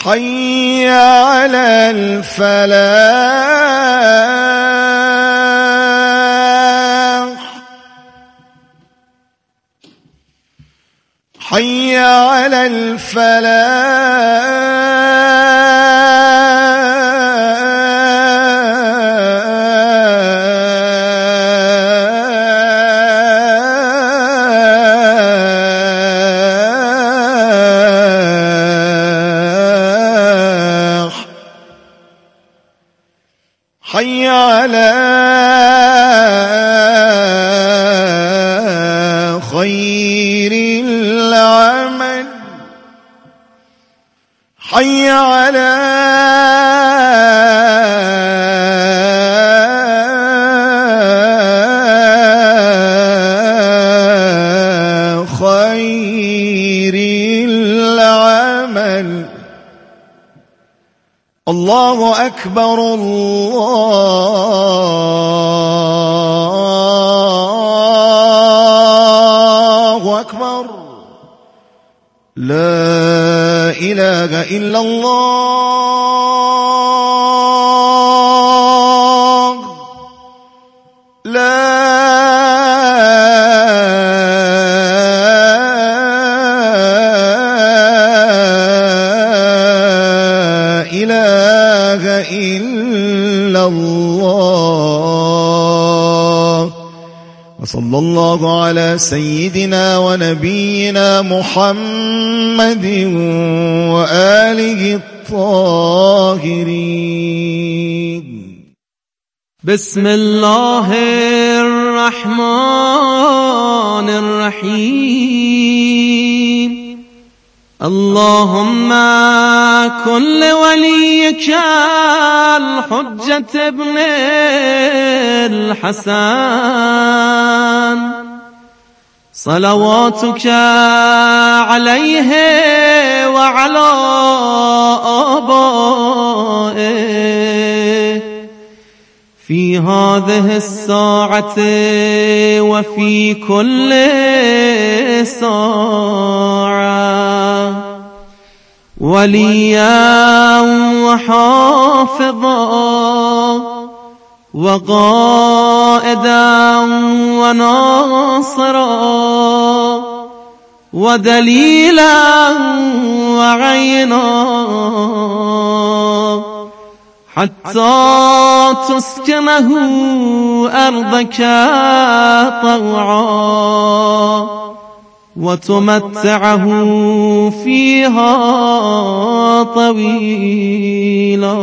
حي على الفلاح حي على الفلاح حي على خير العمل حي على خير العمل. الله أكبر الله أكبر لا إله إلا الله لا إله إلا الله. وصلى الله على سيدنا ونبينا محمد وآله الطاهرين. بسم الله الرحمن الرحيم. اللهم كن لوليك الحجة ابن الحسن صلواتك عليه وعلى آبائه في هذه الساعة وفي كل ساعة وليا وحافظا وقائدا وناصرا ودليلا وعينا حتى تسكنه أرضك طوعا وتمتعه فيها طويلا.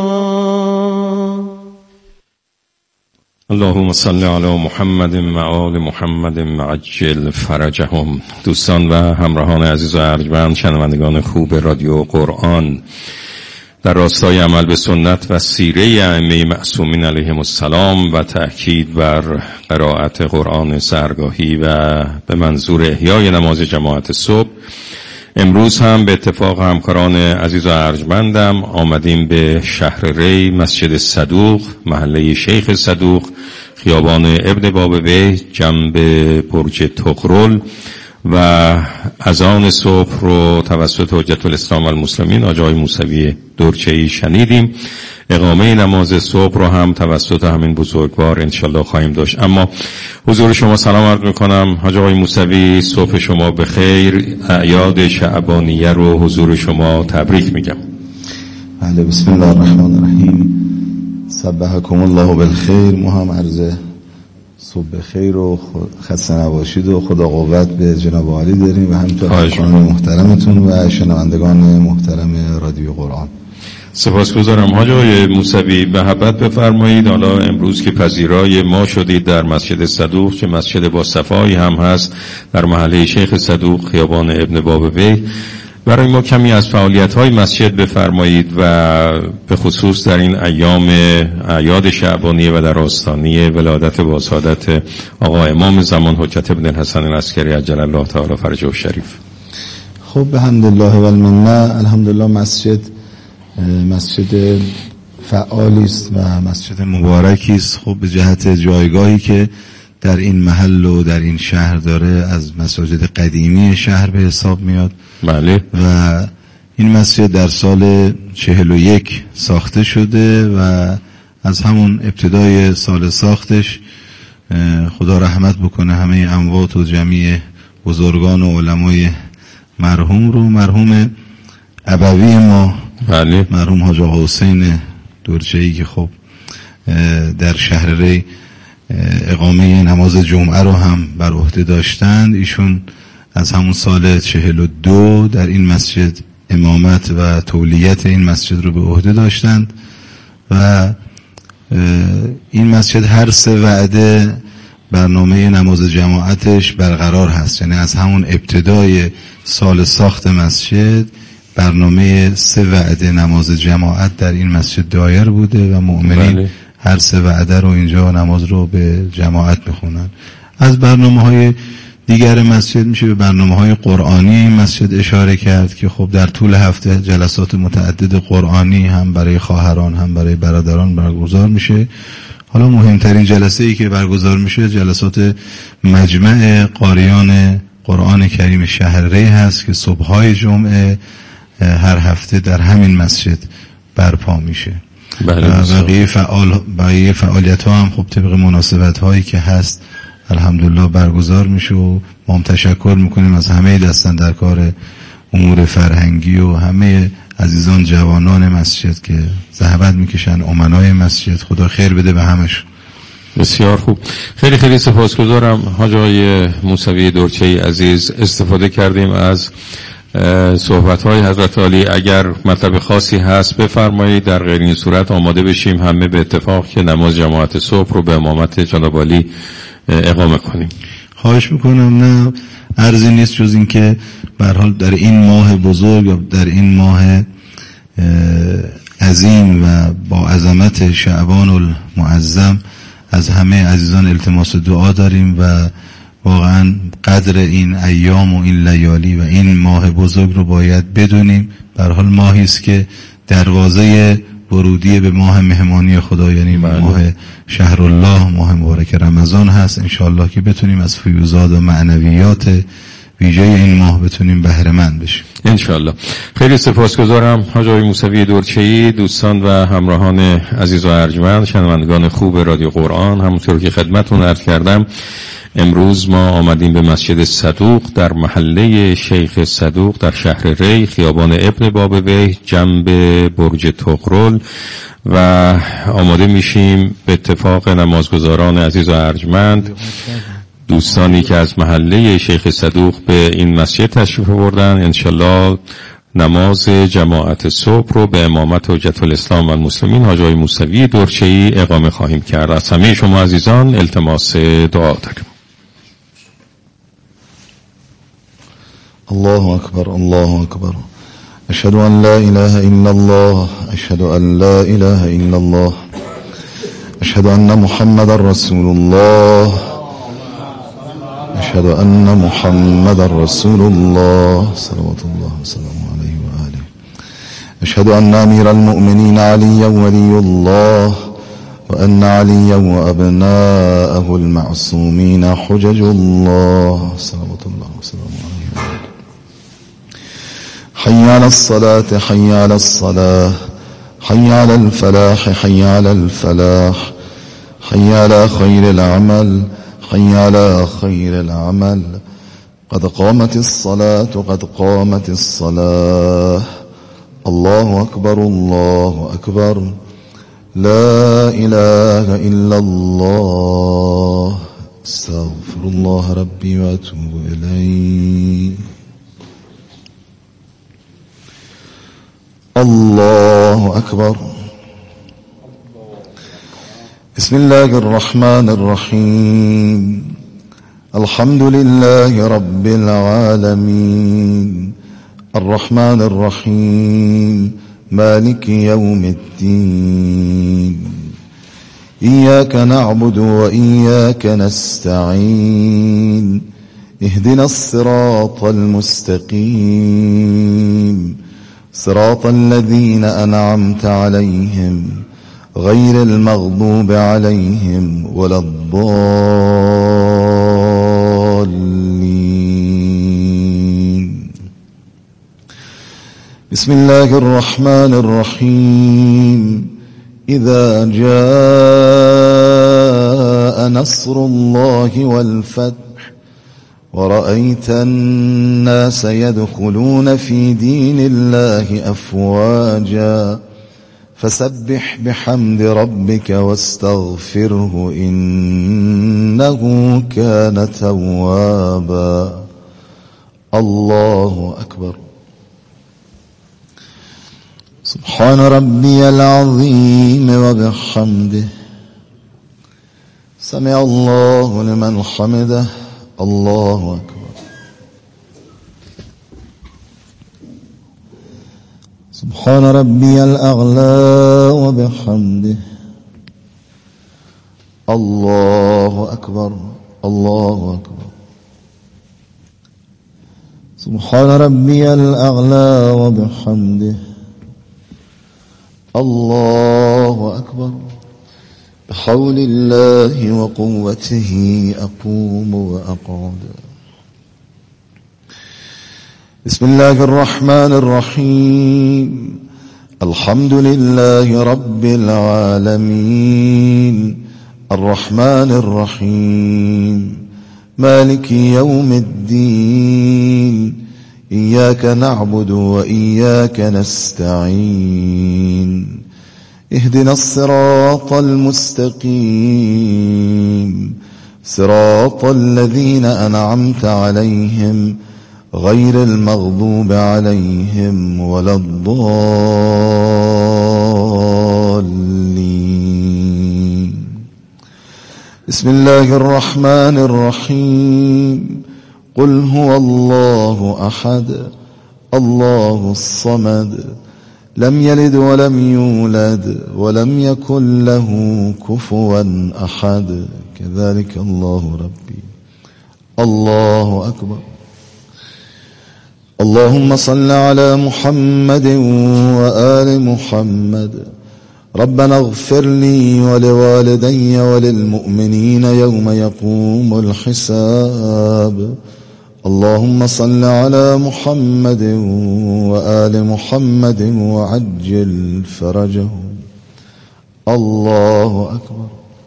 اللهم صل علی محمد و آل محمد عجل فرجهم. دوستان و همراهان عزیز و ارجمند، شنوندگان خوب رادیو قرآن، در راستای عمل به سنت و سیره ائمه معصومین علیهم السلام و تأکید بر قرائت قرآن سحرگاهی و به منظور احیای نماز جماعت صبح، امروز هم به اتفاق همکاران عزیز و ارجمندم آمدیم به شهر ری، مسجد صدوق، محله شیخ صدوق، خیابان ابن بابوی، جنب برج طغرل و اذان صبح رو توسط حجت الاسلام والمسلمین آقای موسوی دورچه‌ای شنیدیم. اقامه نماز صبح رو هم توسط همین بزرگوار انشالله خواهیم داشت. اما حضور شما سلام عرض میکنم. حاج آقای موسوی، صبح شما بخیر. اعیاد شعبانیه رو حضور شما تبریک میگم. بله، بسم الله الرحمن الرحیم. صبحکم الله بالخیر. ما هم عرض صبح بخیر و خسته نباشید و خدا قوت به جناب عالی داریم و همینطور همکاران محترمتون و شنوندگان محترم رادیو قرآن. سپاسگزارم. حاج آقای موسوی، محبت بفرمایید. حالا امروز که پذیرای ما شدید در مسجد صدوق که مسجد با صفایی هم هست در محله شیخ صدوق، خیابان ابن بابوی، برای ما کمی از فعالیت‌های مسجد بفرمایید و به خصوص در این ایام اعیاد شعبانیه و در آستانه ولادت با سعادت آقا امام زمان حجت ابن الحسن العسکری عجل الله تعالی فرجه الشریف. خب، بحمدالله و المنه، الحمدلله مسجد فعالی است و مسجد مبارکی است. خب به جهت جایگاهی که در این محل و در این شهر داره، از مساجد قدیمی شهر به حساب میاد. بله. و این مسجد در سال 41 ساخته شده و از همون ابتدای سال ساختش خدا رحمت بکنه همه اموات و جمیع بزرگان و علمای مرحوم رو. مرحوم ابوی ما بله. مرحوم حاج آقا حسین دورچه‌ای که خب در شهر ری اقامه نماز جمعه رو هم بر عهده داشتند، ایشون از همون سال 42 در این مسجد امامت و تولیت این مسجد رو به عهده داشتند و این مسجد هر 3 وعده برنامه نماز جماعتش برقرار هست، یعنی از همون ابتدای سال ساخت مسجد برنامه 3 وعده نماز جماعت در این مسجد دایر بوده و مؤمنین بله. هر 3 وعده رو اینجا نماز رو به جماعت میخونن. از برنامه‌های دیگر مسجد میشه به برنامه‌های قرآنی این مسجد اشاره کرد که خب در طول هفته جلسات متعدد قرآنی هم برای خواهران هم برای برادران برگزار میشه. حالا مهمترین جلسه ای که برگزار میشه جلسات مجمع قاریان قرآن کریم شهر ری هست که صبحهای جمعه هر هفته در همین مسجد برپا میشه. بقیه فعالیت ها هم خب طبق مناسبت هایی که هست الحمدلله برگزار میشه و ما هم تشکر میکنیم از همه دستن در کار امور فرهنگی و همه عزیزان جوانان مسجد که زحمت میکشن، امنای مسجد. خدا خیر بده به همش. بسیار خوب، خیلی خیلی سپاسگزارم حاج آقای موسوی دورچه‌ای عزیز. استفاده کردیم از صحبت‌های حضرت عالی. اگر مطلب خاصی هست بفرمایید، در غیر این صورت آماده بشیم همه به اتفاق که نماز جماعت صبح رو به امامت جناب عالی اقامه کنیم. خواهش میکنم. نه عرضی نیست جز این که به هر حال در این ماه بزرگ یا در این ماه عظیم و با عظمت شعبان المعظم از همه عزیزان التماس دعا داریم و واقعا قدر این ایام و این لیالی و این ماه بزرگ رو باید بدونیم. به هر حال ماهی است که دروازه ورودی به ماه مهمانی خدا، یعنی ماه شهر الله، ماه مبارک رمضان هست. انشاءالله که بتونیم از فیوزات و معنویات ویژه این ماه بتونیم بهره مند بشیم انشاءالله. خیلی سپاسگزارم حاج آقای موسوی دورچه‌ای. دوستان و همراهان عزیز و ارجمند، شنوندگان خوب رادیو قرآن، همونطور که خدمتتون عرض کردم امروز ما آمدیم به مسجد صدوق در محله شیخ صدوق در شهر ری، خیابان ابن بابویه، جنب برج طغرل، و آماده میشیم به اتفاق نمازگزاران عزیز و ارجمند، دوستانی که از محله شیخ صدوق به این مسجد تشریف آوردن، انشالله نماز جماعت صبح رو به امامت حجت الاسلام و المسلمین حاج آقای موسوی دورچه‌ای اقامه خواهیم کرد. از همه شما عزیزان التماس دعا داریم. الله اکبر، الله اکبر. اشهد ان لا اله الا الله، اشهد ان لا اله الا الله، اشهد ان محمد رسول الله، اشهد ان محمد رسول الله صلوات الله وسلامه علیه و آله. اشهد ان امیر المؤمنین علی ولی الله وأن علي وأبناءه المعصومين حجج الله صلوات الله وسلامه عليه. حي على الصلاة، حي على الصلاة، حي على الفلاح، حي على الفلاح، حي على خير العمل، حي على خير العمل. قد قامت الصلاة، قد قامت الصلاة. الله أكبر، الله أكبر. لا إله إلا الله. استغفر الله ربي وأتوب إليه. الله أكبر. بسم الله الرحمن الرحيم. الحمد لله رب العالمين الرحمن الرحيم مالك يوم الدين. إياك نعبد وإياك نستعين. اهدنا الصراط المستقيم صراط الذين أنعمت عليهم غير المغضوب عليهم ولا الضالين. بسم الله الرحمن الرحيم إذا جاء نصر الله والفتح ورأيت الناس يدخلون في دين الله أفواجا فسبح بحمد ربك واستغفره إنه كان توابا. الله أكبر. سبحان ربي العظيم وبحمده سمع الله لمن حمده. الله أكبر. سبحان ربي الأعلى وبحمده. الله أكبر. الله أكبر. سبحان ربي الأعلى وبحمده. الله أكبر. بحول الله وقوته أقوم وأقعد. بسم الله الرحمن الرحيم الحمد لله رب العالمين الرحمن الرحيم مالك يوم الدين إياك نعبد وإياك نستعين اهدنا الصراط المستقيم صراط الذين أنعمت عليهم غير المغضوب عليهم ولا الضالين. بسم الله الرحمن الرحيم قل هو الله أحد الله الصمد لم يلد ولم يولد ولم يكن له كفوا أحد. كذلك الله ربي. الله أكبر. اللهم صل على محمد وآل محمد. ربنا اغفر لي ولوالدي وللمؤمنين يوم يقوم الحساب. اللهم صل على محمد وآل محمد وعجل فرجهم. الله أكبر.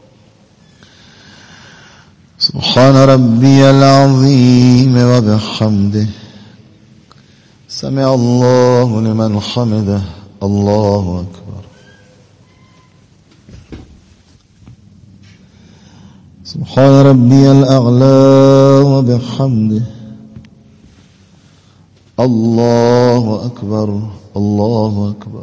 سبحان ربي العظيم وبحمده سمع الله لمن حمده. الله أكبر. سبحان ربي الأعلى وبحمده. الله أكبر. الله أكبر.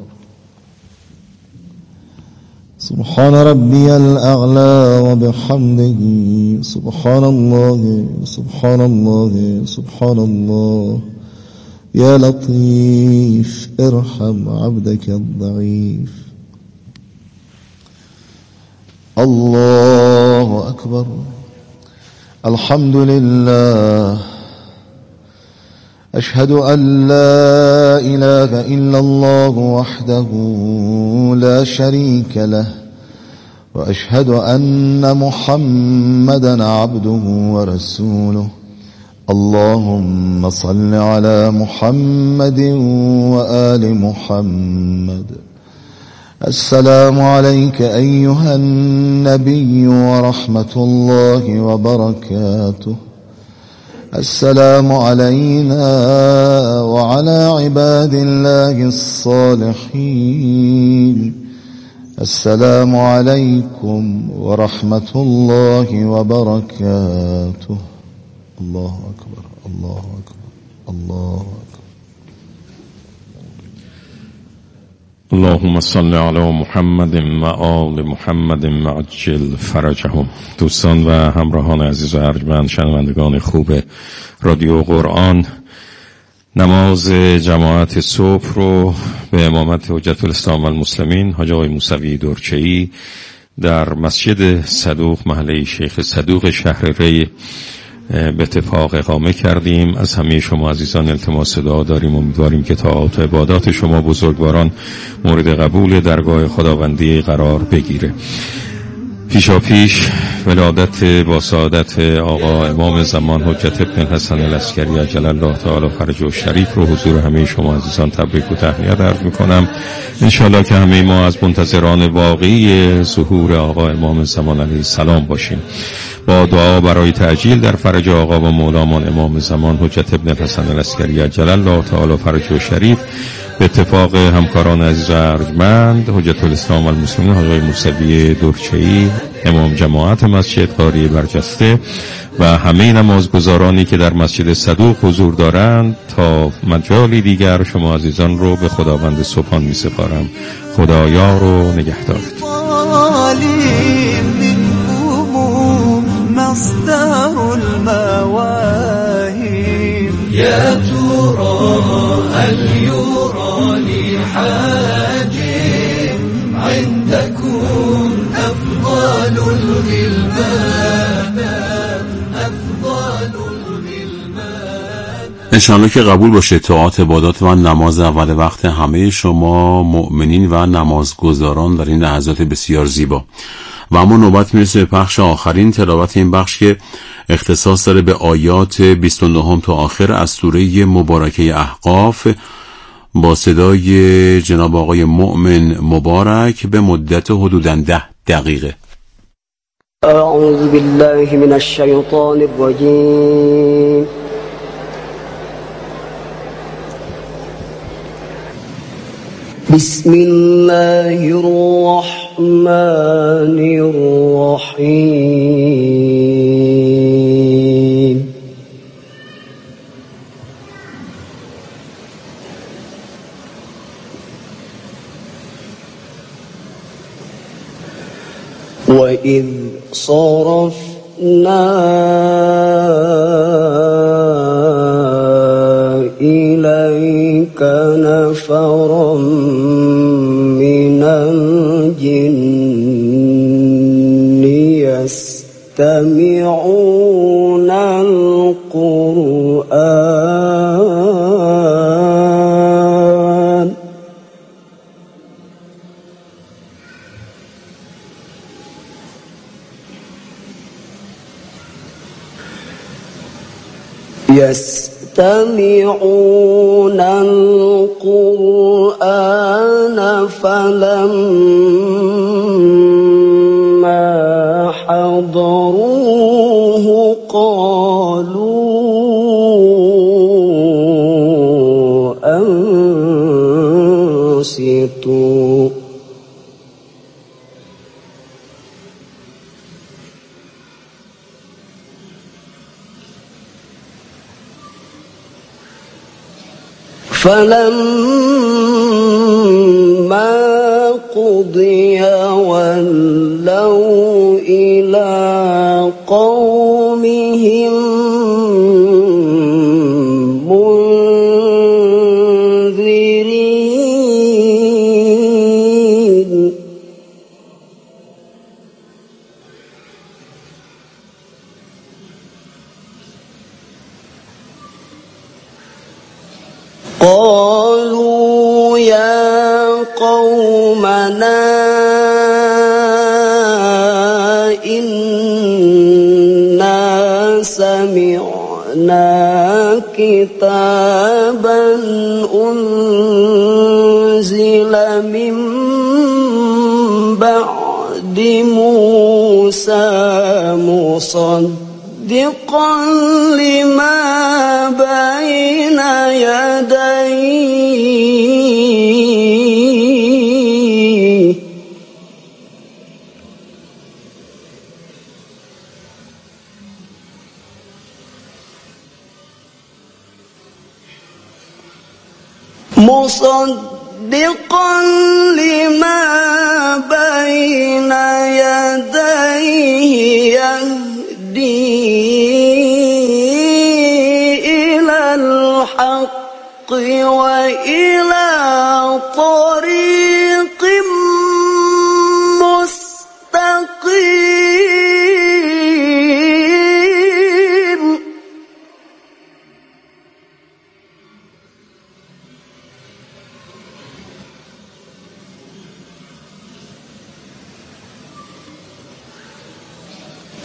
سبحان ربي الأعلى وبحمده. سبحان الله. سبحان الله. سبحان الله. يا لطيف ارحم عبدك الضعيف. الله أكبر. الحمد لله. أشهد أن لا إله إلا الله وحده لا شريك له وأشهد أن محمدا عبده ورسوله. اللهم صل على محمد وآل محمد. السلام عليك أيها النبي ورحمة الله وبركاته. السلام علينا وعلى عباد الله الصالحين. السلام عليكم ورحمة الله وبركاته. الله أكبر. الله أكبر. الله أكبر. اللهم صل علی محمد و آل محمد عجل فرجهم. دوستان و همراهان عزیز و ارجمند شنوندگان خوب رادیو قرآن، نماز جماعت صبح رو به امامت حجت الاسلام والمسلمین حاج آقای موسوی دورچه‌ای در مسجد صدوق محله شیخ صدوق شهر ری به اتفاق اقامه کردیم. از همه شما عزیزان التماس دعا داریم. امیدواریم که طاعات و عبادات شما بزرگواران مورد قبول درگاه خداوندی قرار بگیره. پیشاپیش ولادت با سعادت آقا امام زمان حجت ابن حسن العسکری عجل الله تعالی فرجه شریف رو حضور همه شما عزیزان تبریک و تهنیت عرض میکنم. انشالله که همه ما از منتظران واقعی ظهور آقا امام زمان علیه السلام باشیم. با دعا برای تعجیل در فرج آقا و مولامان امام زمان حجت ابن حسن العسکری عجل الله تعالی فرجه شریف، به اتفاق همکاران عزیز و ارجمند حجت الاسلام والمسلمین حاجی موسوی درچه‌ای، امام جماعت مسجد قاری برجسته و همه نمازگزارانی که در مسجد صدوق حضور دارند، تا مجالی دیگر شما عزیزان رو به خداوند سبحان می سپارم. خدایا رو نگهدارت. مصدر المواهب يا ترى هل يرى لحاجب عندكم أفضل الغلمان أفضل الغلمان. انشاءالله که قبول باشه طاعات عبادات و نماز اول وقت همه شما مؤمنین و نمازگزاران در این لحظات بسیار زیبا. و اما نوبت میرسه به پخش آخرین تلاوت این بخش که اختصاص داره به آیات 29 تا آخر از سوره مبارکه احقاف با صدای جناب آقای مؤمن مبارک به مدت حدوداً 10 دقیقه. اعوذ بالله من الشیطان الرجیم. بسم الله الرحمن الرحیم. وَإِذْ صَرَفْنَا إِلَيْكَ نَفَرًا مِنَ الْجِنِّ يَسْتَمِعُونَ الْقُرْآنَ فلما حضروه قالوا أنصتوا فلما قضي ولوا إلى قومهم منذرين قالوا يا قومنا إنا سمعنا كتابا أنزل من بعد موسى مصدقا لما بين يديه مصدقا لما بين يديه يهدي إلى الحق وإلى طريق مستقيم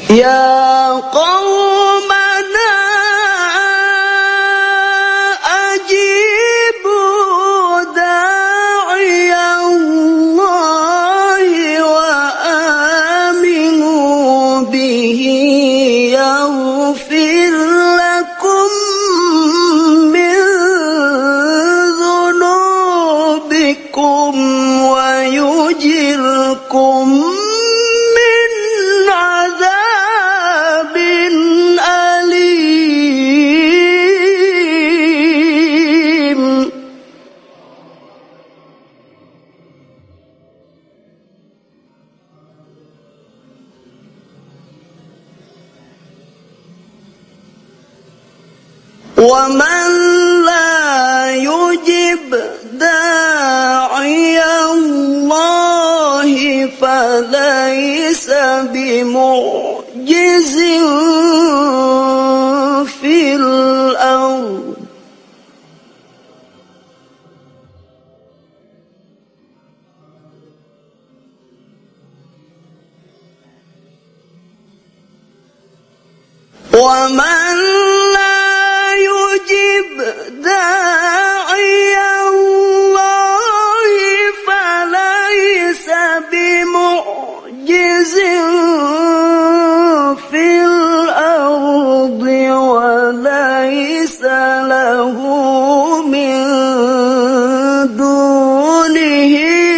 يا قومنا أجيبوا داعي الله وآمنوا به يغفر لكم من ذنوبكم ويجركم من عذاب أليم. ومن لا يجب داعي الله فليس بمعجز في الأرض ومن لا يجب داعي الله فليس بمعجز في الأرض وليس له من دونه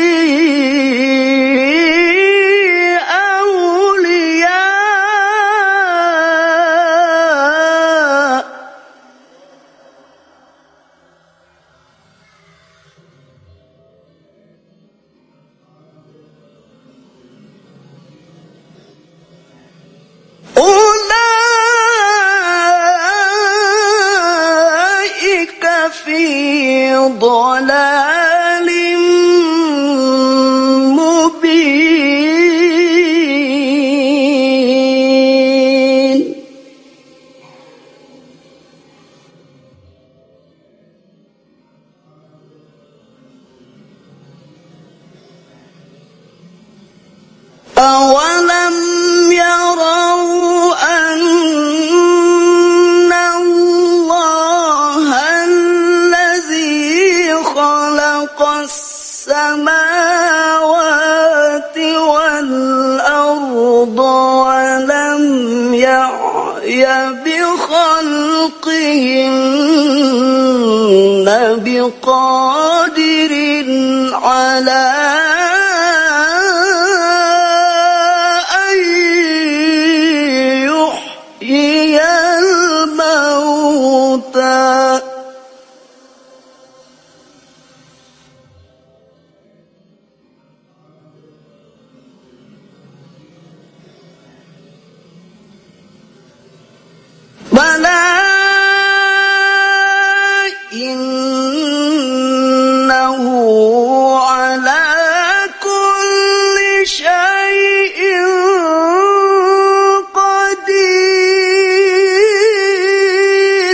أولياء. أولئك في ضلال مبين. أولم يروا أن الله الذي خلق السماوات والأرض ولم يعي بخلقهن بقادر على أن يحيي الموتى بلى إنه على كل شيء قدير.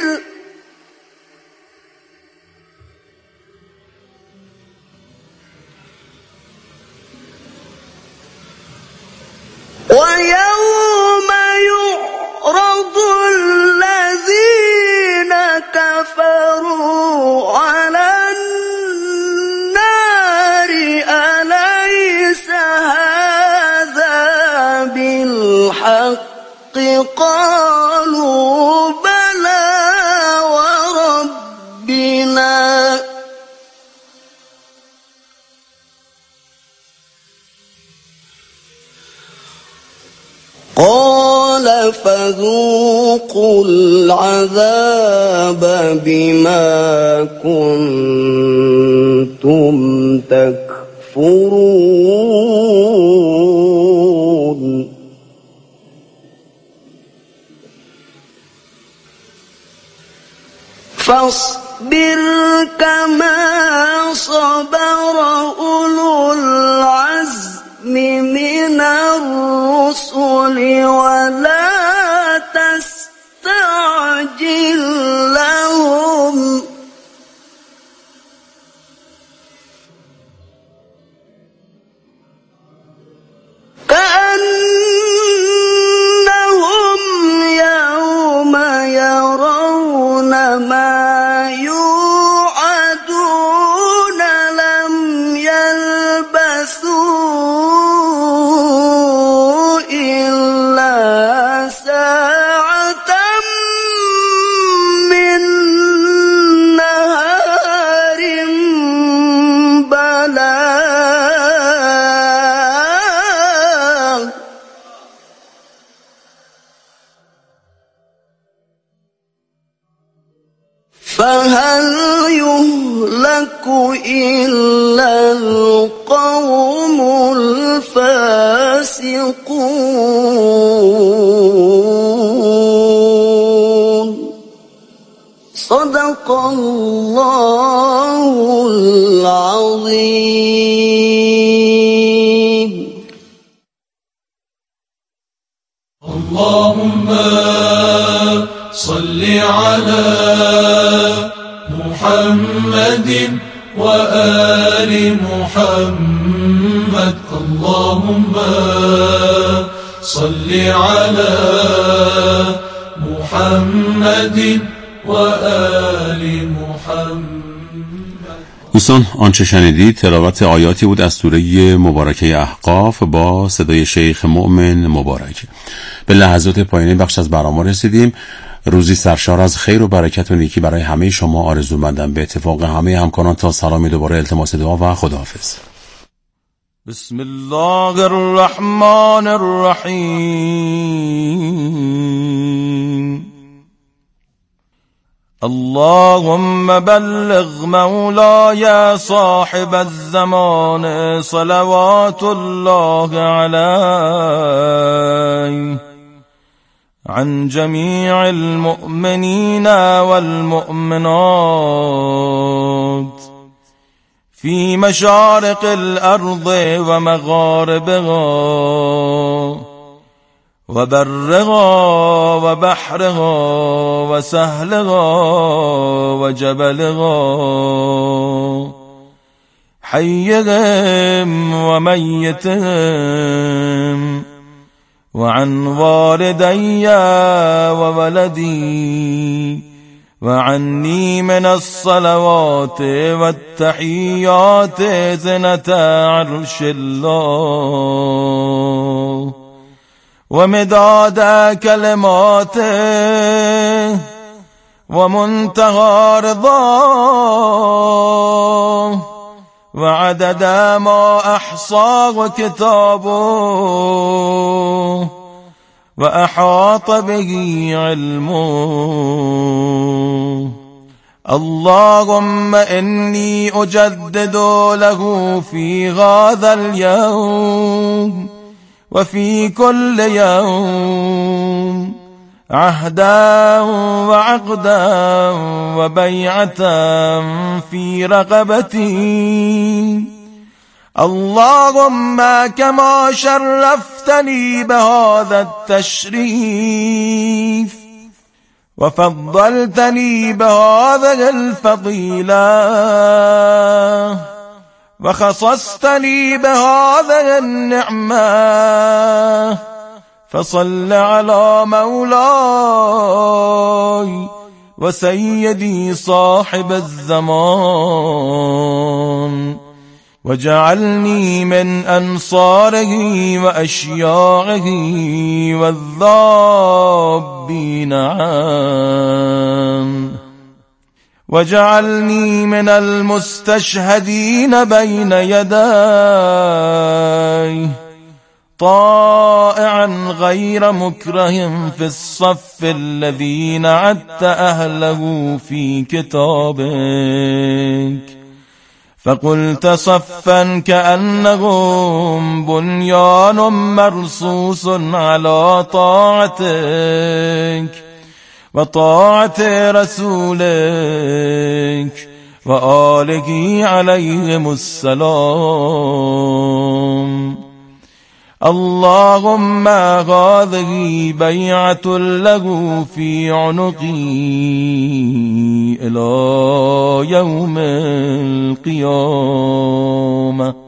ويوم يعرض الذين كفروا على النار أليس هذا بالحق قالوا بلى وربنا. قال فذوقوا العذاب بما كنتم تكفرون. فاصبر كما صبر أولو العزم من الرسل ولا تستعجل لهم كأنهم لبثوا إلا ساعة من نهار بلاغ فهل يهلك إلا القوم الفاسقون صدق الله العظيم. اللهم صل على محمد وآل محمد. اللهم صل على محمد وآل محمد. دوستان آنچه شنیدید تلاوت آیاتی بود از سوره مبارکه احقاف با صدای شیخ مؤمن مبارک. به لحظات پایانی بخش از برنامه رسیدیم. روزی سرشار از خیر و برکت و نیکی برای همه شما آرزو مندم. به اتفاق همه همکاران تا سلامی دوباره التماس دعا و خداحافظ. بسم الله الرحمن الرحیم. اللهم بلغ مولاي صاحب الزمان صلوات الله عليه عن جميع المؤمنين والمؤمنات في مشارق الأرض ومغاربها وبرها وبحرها وسهلها وجبلها حيهم وميتهم وعن والدي وولدي وعني من الصلوات والتحيات زنة عرش الله ومداد كلماته ومنتهى رضاه وعدد ما أحصاه كتابه وأحاط به علمه. اللهم إني أجدد له في هذا اليوم وفي كل يوم عهدا وعقدا وبيعة في رقبتي. اللهم كما شرفتني بهذا التشريف وفضلتني بهذه الفضيلة وخصصتني بهذه النعمة فصل على مولاي وسيدي صاحب الزمان وجعلني من أنصاره وأشياعه والذابين عنه وجعلني من المستشهدين بين يديه طائعا غير مكره في الصف الذي نعدت أهله في كتابك فقلت صفا كأنهم بنيان مرصوص على طاعتك وطاعة رسولك وآله عليهم السلام. اللهم هذه بيعة له في عنقي إلى يوم القيامة.